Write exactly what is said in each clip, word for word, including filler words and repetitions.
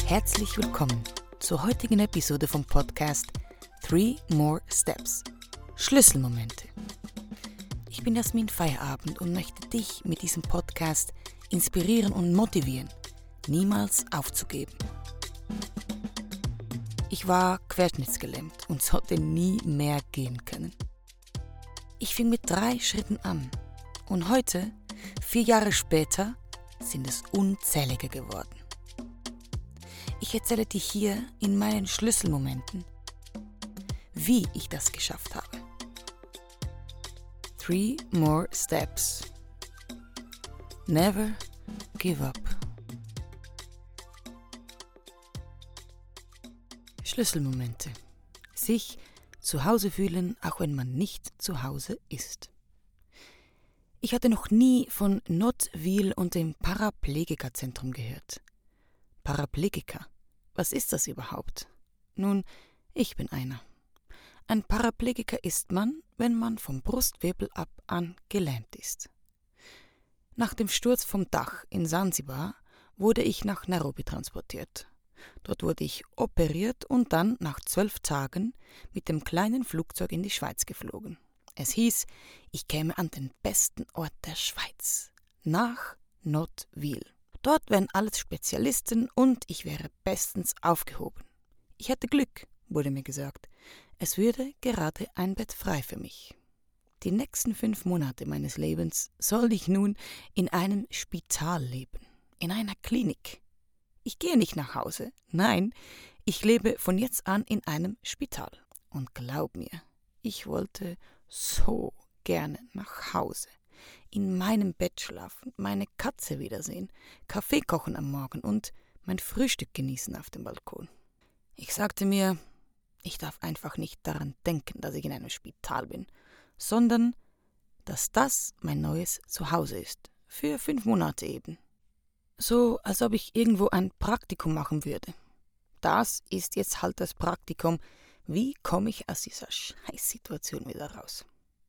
Herzlich willkommen zur heutigen Episode vom Podcast Three More Steps – Schlüsselmomente. Ich bin Jasmin Feierabend und möchte dich mit diesem Podcast inspirieren und motivieren, niemals aufzugeben. Ich war querschnittsgelähmt und sollte nie mehr gehen können. Ich fing mit drei Schritten an und heute, vier Jahre später, sind es unzählige geworden. Ich erzähle dir hier in meinen Schlüsselmomenten, wie ich das geschafft habe. Three more steps. Never give up. Schlüsselmomente. Sich zu Hause fühlen, auch wenn man nicht zu Hause ist. Ich hatte noch nie von Nottwil und dem Paraplegikerzentrum gehört. Paraplegiker, was ist das überhaupt? Nun, ich bin einer. Ein Paraplegiker ist man, wenn man vom Brustwirbel ab an gelähmt ist. Nach dem Sturz vom Dach in Sansibar wurde ich nach Nairobi transportiert. Dort wurde ich operiert und dann nach zwölf Tagen mit dem kleinen Flugzeug in die Schweiz geflogen. Es hieß, ich käme an den besten Ort der Schweiz, nach Nottwil. Dort wären alles Spezialisten und ich wäre bestens aufgehoben. Ich hätte Glück, wurde mir gesagt. Es würde gerade ein Bett frei für mich. Die nächsten fünf Monate meines Lebens soll ich nun in einem Spital leben, in einer Klinik. Ich gehe nicht nach Hause, nein, ich lebe von jetzt an in einem Spital. Und glaub mir, ich wollte so gerne nach Hause, in meinem Bett schlafen, meine Katze wiedersehen, Kaffee kochen am Morgen und mein Frühstück genießen auf dem Balkon. Ich sagte mir, ich darf einfach nicht daran denken, dass ich in einem Spital bin, sondern dass das mein neues Zuhause ist, für fünf Monate eben. So, als ob ich irgendwo ein Praktikum machen würde. Das ist jetzt halt das Praktikum. Wie komme ich aus dieser Scheißsituation wieder raus?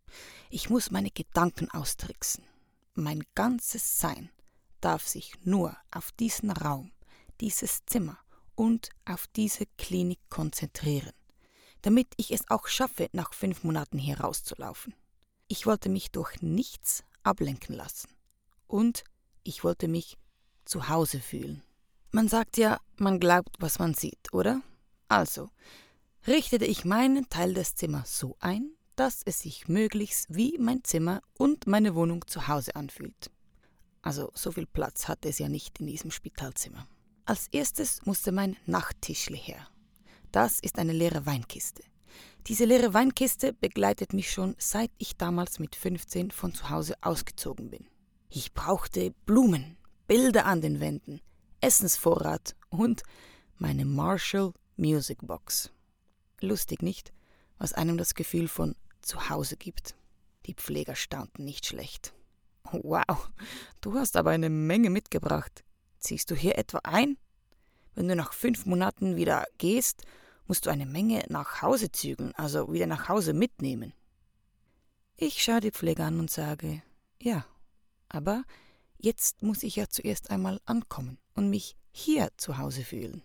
Ich muss meine Gedanken austricksen. Mein ganzes Sein darf sich nur auf diesen Raum, dieses Zimmer und auf diese Klinik konzentrieren, damit ich es auch schaffe, nach fünf Monaten hier rauszulaufen. Ich wollte mich durch nichts ablenken lassen. Und ich wollte mich zu Hause fühlen. Man sagt ja, man glaubt, was man sieht, oder? Also richtete ich meinen Teil des Zimmers so ein, dass es sich möglichst wie mein Zimmer und meine Wohnung zu Hause anfühlt. Also so viel Platz hatte es ja nicht in diesem Spitalzimmer. Als erstes musste mein Nachttischli her. Das ist eine leere Weinkiste. Diese leere Weinkiste begleitet mich schon, seit ich damals mit fünfzehn von zu Hause ausgezogen bin. Ich brauchte Blumen, Bilder an den Wänden, Essensvorrat und meine Marshall Music Box. Lustig, nicht? Was einem das Gefühl von zu Hause gibt. Die Pfleger staunten nicht schlecht. Wow, du hast aber eine Menge mitgebracht. Ziehst du hier etwa ein? Wenn du nach fünf Monaten wieder gehst, musst du eine Menge nach Hause zügeln, also wieder nach Hause mitnehmen. Ich schaue die Pfleger an und sage, ja, aber jetzt muss ich ja zuerst einmal ankommen und mich hier zu Hause fühlen.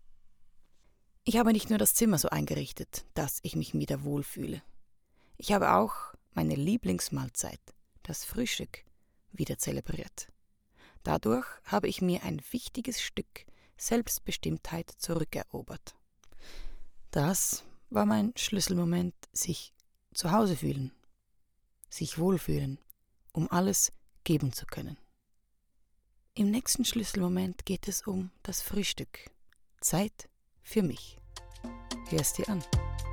Ich habe nicht nur das Zimmer so eingerichtet, dass ich mich wieder wohlfühle. Ich habe auch meine Lieblingsmahlzeit, das Frühstück, wieder zelebriert. Dadurch habe ich mir ein wichtiges Stück Selbstbestimmtheit zurückerobert. Das war mein Schlüsselmoment, sich zu Hause fühlen, sich wohlfühlen, um alles geben zu können. Im nächsten Schlüsselmoment geht es um das Frühstück. Zeit für mich. Hör es dir an.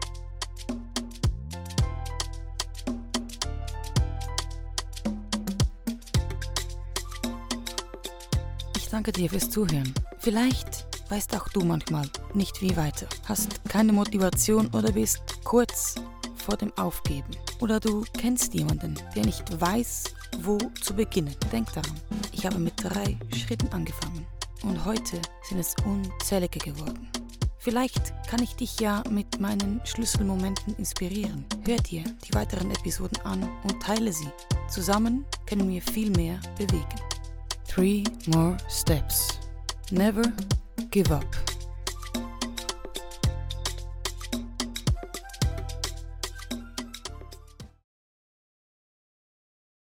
Ich danke dir fürs Zuhören. Vielleicht weißt auch du manchmal nicht wie weiter, hast keine Motivation oder bist kurz vor dem Aufgeben. Oder du kennst jemanden, der nicht weiß, wo zu beginnen. Denk daran, ich habe mit drei Schritten angefangen und heute sind es unzählige geworden. Vielleicht kann ich dich ja mit meinen Schlüsselmomenten inspirieren. Hör dir die weiteren Episoden an und teile sie. Zusammen können wir viel mehr bewegen. Three more steps. Never Give up.